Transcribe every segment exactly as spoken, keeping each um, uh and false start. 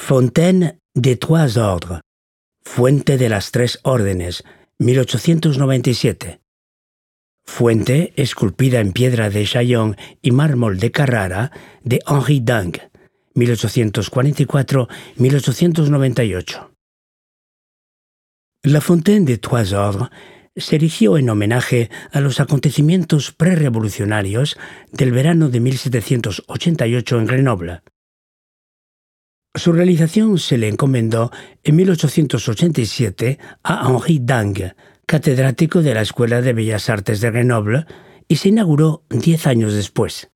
Fontaine des Trois Ordres, Fuente de las Tres Órdenes, mil ochocientos noventa y siete. Fuente esculpida en piedra de Chaillon y mármol de Carrara de Henri Dungue, mil ochocientos cuarenta y cuatro a mil ochocientos noventa y ocho. La Fontaine des Trois Ordres se erigió en homenaje a los acontecimientos prerrevolucionarios del verano de mil setecientos ochenta y ocho en Grenoble. Su realización se le encomendó en mil ochocientos ochenta y siete a Henri Dungue, catedrático de la Escuela de Bellas Artes de Grenoble, y se inauguró diez años después.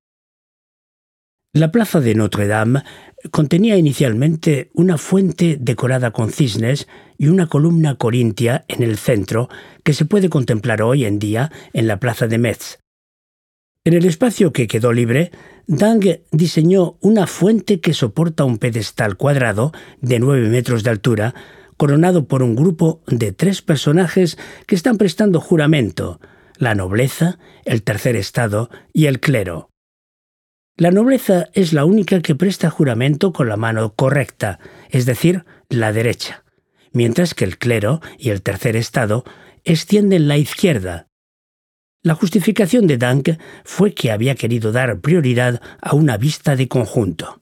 La plaza de Notre-Dame contenía inicialmente una fuente decorada con cisnes y una columna corintia en el centro que se puede contemplar hoy en día en la plaza de Metz. En el espacio que quedó libre, Dungue diseñó una fuente que soporta un pedestal cuadrado de nueve metros de altura, coronado por un grupo de tres personajes que están prestando juramento: la nobleza, el tercer estado y el clero. La nobleza es la única que presta juramento con la mano correcta, es decir, la derecha, mientras que el clero y el tercer estado extienden la izquierda. La justificación de Dungue fue que había querido dar prioridad a una vista de conjunto.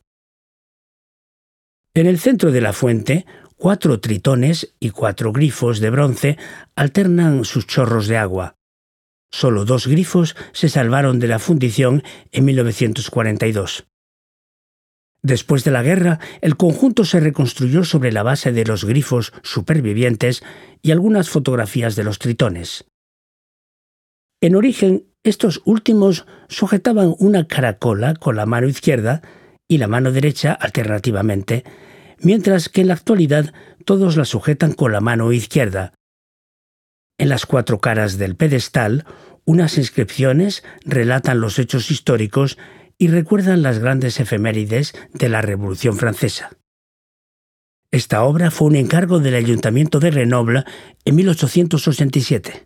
En el centro de la fuente, cuatro tritones y cuatro grifos de bronce alternan sus chorros de agua. Solo dos grifos se salvaron de la fundición en mil novecientos cuarenta y dos. Después de la guerra, el conjunto se reconstruyó sobre la base de los grifos supervivientes y algunas fotografías de los tritones. En origen, estos últimos sujetaban una caracola con la mano izquierda y la mano derecha alternativamente, mientras que en la actualidad todos la sujetan con la mano izquierda. En las cuatro caras del pedestal, unas inscripciones relatan los hechos históricos y recuerdan las grandes efemérides de la Revolución Francesa. Esta obra fue un encargo del Ayuntamiento de Grenoble en mil ochocientos ochenta y siete.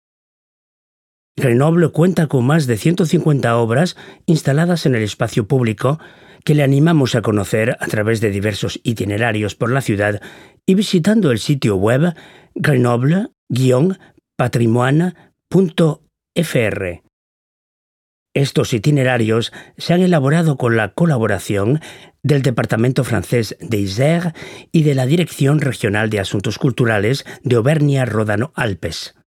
Grenoble cuenta con más de ciento cincuenta obras instaladas en el espacio público que le animamos a conocer a través de diversos itinerarios por la ciudad y visitando el sitio web grenoble guion patrimoine punto f r. Estos itinerarios se han elaborado con la colaboración del Departamento francés de Isère y de la Dirección Regional de Asuntos Culturales de Auvernia-Ródano-Alpes.